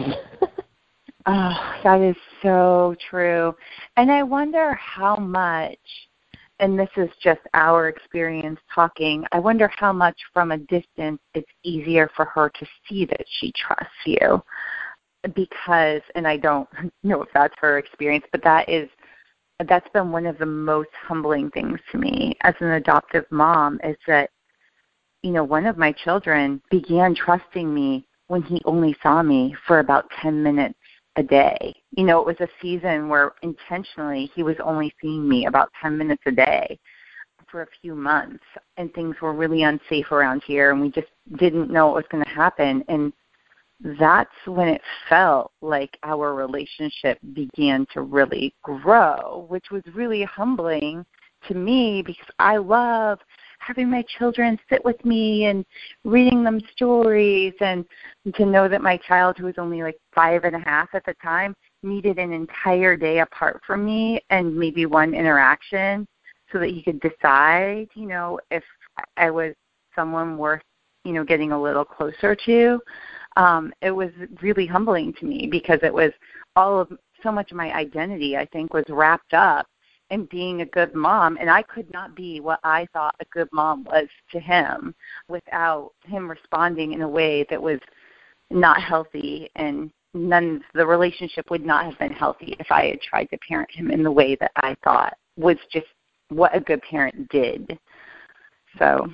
B: Oh, that is so true. And I wonder how much, and this is just our experience talking, I wonder how much from a distance it's easier for her to see that she trusts you. Because, and I don't know if that's her experience, but that is, that's been one of the most humbling things to me as an adoptive mom, is that, you know, one of my children began trusting me when he only saw me for about ten minutes a day. You know, it was a season where intentionally he was only seeing me about ten minutes a day for a few months, and things were really unsafe around here, and we just didn't know what was going to happen. And that's when it felt like our relationship began to really grow, which was really humbling to me because I love having my children sit with me and reading them stories, and to know that my child, who was only like five and a half at the time, needed an entire day apart from me and maybe one interaction so that he could decide, you know, if I was someone worth, you know, getting a little closer to. Um, it was really humbling to me because it was all of so much of my identity, I think, was wrapped up in being a good mom, and I could not be what I thought a good mom was to him without him responding in a way that was not healthy, and none the relationship would not have been healthy if I had tried to parent him in the way that I thought was just what a good parent did. So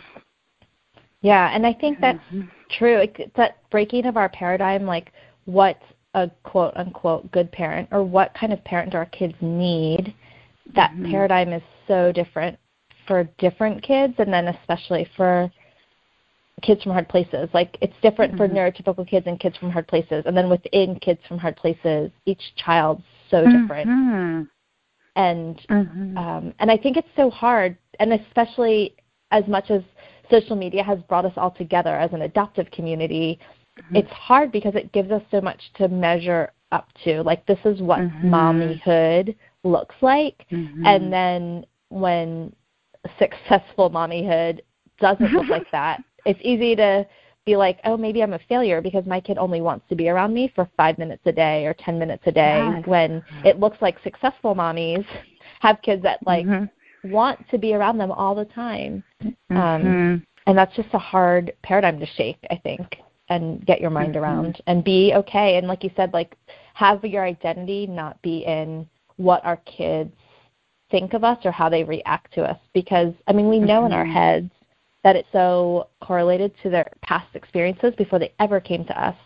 C: yeah, and I think that's mm-hmm. true. It's that breaking of our paradigm, like what a quote unquote good parent or what kind of parent do our kids need. That mm-hmm. paradigm is so different for different kids, and then especially for kids from hard places. Like, it's different mm-hmm. for neurotypical kids and kids from hard places, and then within kids from hard places, each child's so different.
B: Mm-hmm.
C: And
B: mm-hmm.
C: um, and I think it's so hard, and especially as much as social media has brought us all together as an adoptive community, mm-hmm. it's hard because it gives us so much to measure up to. Like, this is what mm-hmm. mommyhood looks like, mm-hmm. and then when successful mommyhood doesn't look like that, it's easy to be like, oh, maybe I'm a failure because my kid only wants to be around me for five minutes a day or ten minutes a day, yes. when it looks like successful mommies have kids that like mm-hmm. want to be around them all the time. Mm-hmm. Um, and that's just a hard paradigm to shake, I think, and get your mind mm-hmm. around and be okay. And like you said, like, have your identity not be in what our kids think of us or how they react to us. Because, I mean, we know mm-hmm. in our heads that it's so correlated to their past experiences before they ever came to us.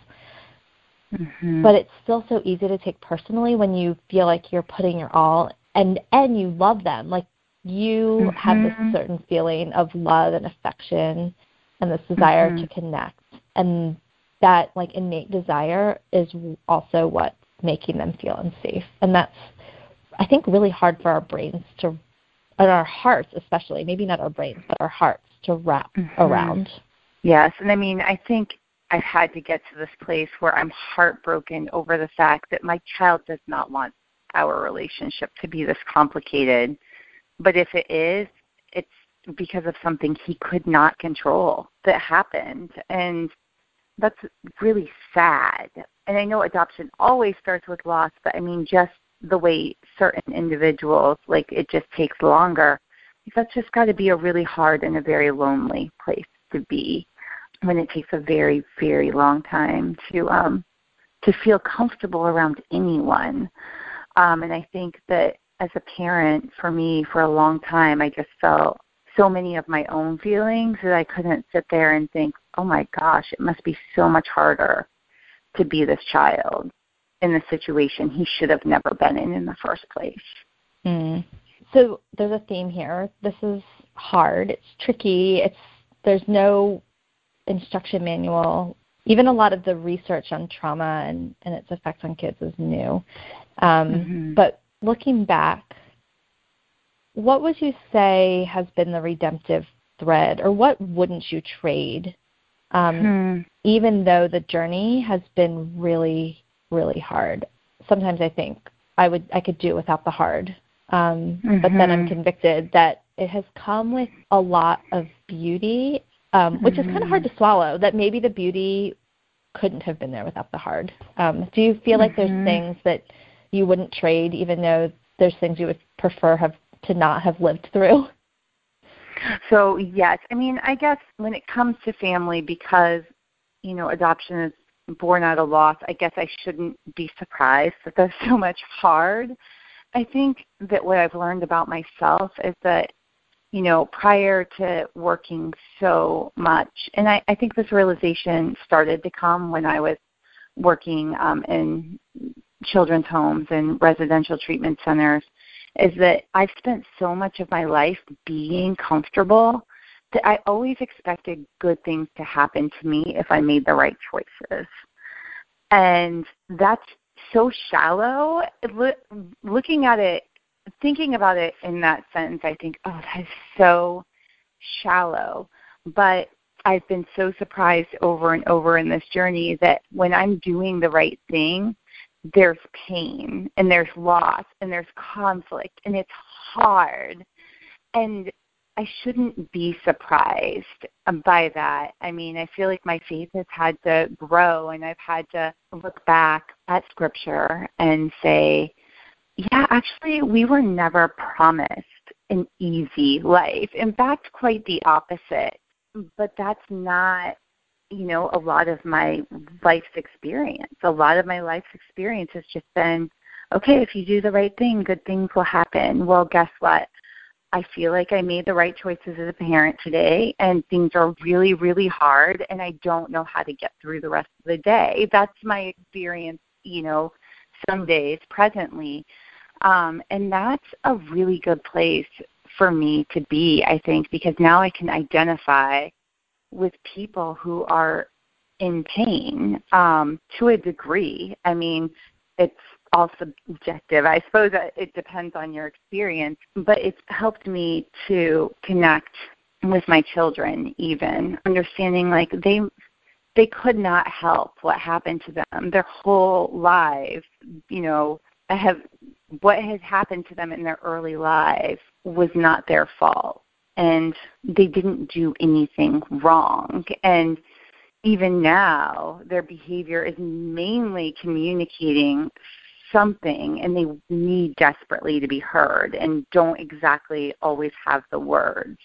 C: Mm-hmm. But it's still so easy to take personally when you feel like you're putting your all and, and you love them. Like, you mm-hmm. have this certain feeling of love and affection and this desire mm-hmm. to connect. And that, like, innate desire is also what's making them feel unsafe. And that's, I think, really hard for our brains to, and our hearts especially, maybe not our brains, but our hearts to wrap mm-hmm. around.
B: Yes, and I mean, I think I've had to get to this place where I'm heartbroken over the fact that my child does not want our relationship to be this complicated. But if it is, it's because of something he could not control that happened. And that's really sad. And I know adoption always starts with loss, but I mean, just the way certain individuals, like, it just takes longer. That's just got to be a really hard and a very lonely place to be when it takes a very, very long time to um, to feel comfortable around anyone. Um, and I think that as a parent, for me, for a long time, I just felt so many of my own feelings that I couldn't sit there and think, oh my gosh, it must be so much harder to be this child in the situation he should have never been in in the first place.
C: Mm. So there's a theme here. This is hard. It's tricky. It's there's no instruction manual. Even a lot of the research on trauma and, and its effects on kids is new. Um, mm-hmm. But looking back, what would you say has been the redemptive thread, or what wouldn't you trade, um, hmm. even though the journey has been really, really hard? Sometimes I think I would I could do without the hard. Um, mm-hmm. But then I'm convicted that it has come with a lot of beauty, um, which mm-hmm. is kind of hard to swallow, that maybe the beauty couldn't have been there without the hard. Um, do you feel like mm-hmm. there's things that you wouldn't trade, even though there's things you would prefer have to not have lived through?
B: So, yes. I mean, I guess when it comes to family, because, you know, adoption is born out of loss, I guess I shouldn't be surprised that there's so much hard. I think that what I've learned about myself is that, you know, prior to working so much, and I, I think this realization started to come when I was working um, in children's homes and residential treatment centers is that I've spent so much of my life being comfortable that I always expected good things to happen to me if I made the right choices. And that's so shallow. Looking at it, thinking about it in that sense, I think, oh, that's so shallow. But I've been so surprised over and over in this journey that when I'm doing the right thing, there's pain and there's loss and there's conflict and it's hard. And I shouldn't be surprised by that. I mean, I feel like my faith has had to grow, and I've had to look back at Scripture and say, yeah, actually, we were never promised an easy life. In fact, quite the opposite. But that's not, you know, a lot of my life's experience. A lot of my life's experience has just been, okay, if you do the right thing, good things will happen. Well, guess what? I feel like I made the right choices as a parent today, and things are really, really hard, and I don't know how to get through the rest of the day. That's my experience, you know, some days presently. Um, and that's a really good place for me to be, I think, because now I can identify with people who are in pain um, to a degree. I mean, it's all subjective. I suppose that it depends on your experience, but it's helped me to connect with my children, even understanding like they they could not help what happened to them. Their whole lives, you know, have what has happened to them in their early lives was not their fault, and they didn't do anything wrong. And even now, their behavior is mainly communicating something, and they need desperately to be heard and don't exactly always have the words.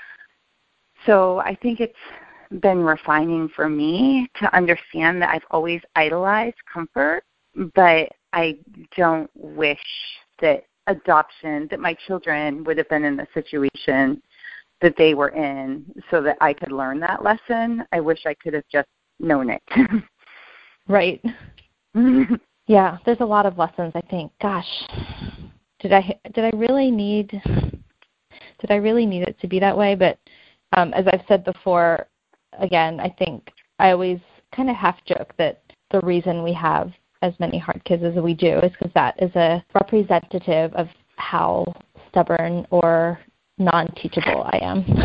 B: So I think it's been refining for me to understand that I've always idolized comfort, but I don't wish that adoption, that my children would have been in the situation that they were in so that I could learn that lesson. I wish I could have just known it.
C: Right. Yeah, there's a lot of lessons, I think. Gosh, did I did I really need did I really need it to be that way? But um, as I've said before, again, I think I always kind of half joke that the reason we have as many hard kids as we do is because that is a representative of how stubborn or non-teachable I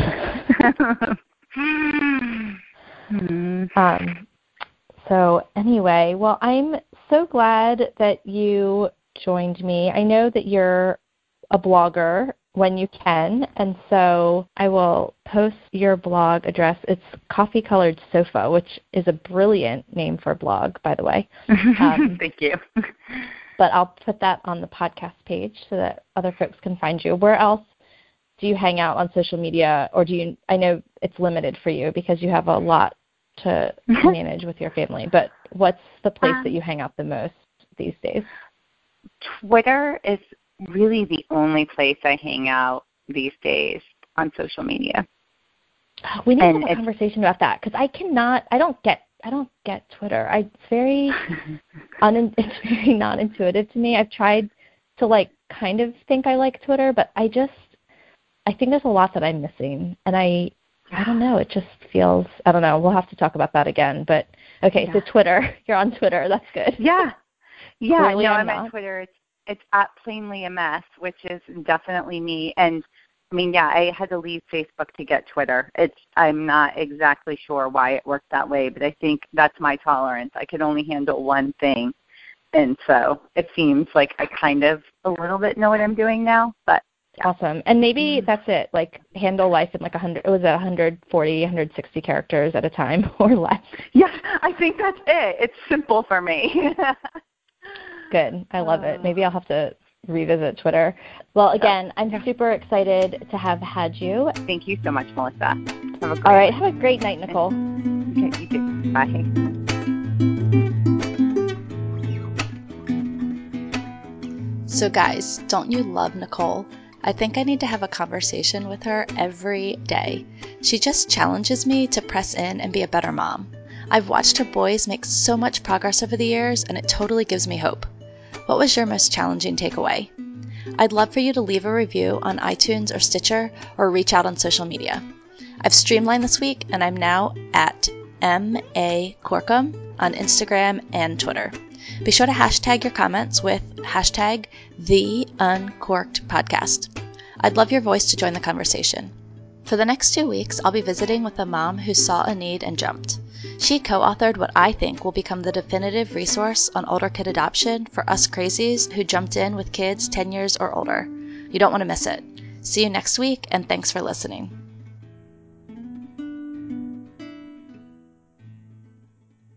C: am. um, so anyway, well, I'm so glad that you joined me. I know that you're a blogger when you can, and so I will post your blog address. It's Coffee Colored Sofa, which is a brilliant name for a blog, by the way. Um,
B: Thank you.
C: But I'll put that on the podcast page so that other folks can find you. Where else do you hang out on social media, or do you? I know it's limited for you because you have a lot to manage with your family, but what's the place um, that you hang out the most these days?
B: Twitter is really the only place I hang out these days on social media.
C: We need and to have a conversation about that because I cannot. I don't get. I don't get Twitter. I, it's very, un, it's very non-intuitive to me. I've tried to like kind of think I like Twitter, but I just, I think there's a lot that I'm missing, and I, I don't know. It just feels. I don't know. We'll have to talk about that again. But okay, yeah. So Twitter. You're on Twitter. That's good.
B: Yeah. Yeah.
C: Clearly
B: no,
C: I'm,
B: I'm
C: not.
B: on Twitter. It's it's at Plainly a Mess, which is definitely me. And I mean, yeah, I had to leave Facebook to get Twitter. It's I'm not exactly sure why it worked that way, but I think that's my tolerance. I could only handle one thing, and so it seems like I kind of a little bit know what I'm doing now. But yeah.
C: Awesome, and maybe that's it. Like handle life in like a hundred. It was a hundred forty, hundred sixty characters at a time or less.
B: Yeah, I think that's it. It's simple for me.
C: Good. I love it. Maybe I'll have to revisit Twitter. Well, again, I'm super excited to have had you.
B: Thank you so much, Melissa. Have a great
C: All right.
B: night.
C: Have a great night, Nicole.
B: Okay, you too. Bye.
A: So guys, don't you love Nicole? I think I need to have a conversation with her every day. She just challenges me to press in and be a better mom. I've watched her boys make so much progress over the years, and it totally gives me hope. What was your most challenging takeaway? I'd love for you to leave a review on iTunes or Stitcher or reach out on social media. I've streamlined this week and I'm now at M A Corkum on Instagram and Twitter. Be sure to hashtag your comments with hashtag The Uncorked Podcast. I'd love your voice to join the conversation. For the next two weeks, I'll be visiting with a mom who saw a need and jumped. She co-authored what I think will become the definitive resource on older kid adoption for us crazies who jumped in with kids ten years or older. You don't want to miss it. See you next week, and thanks for listening.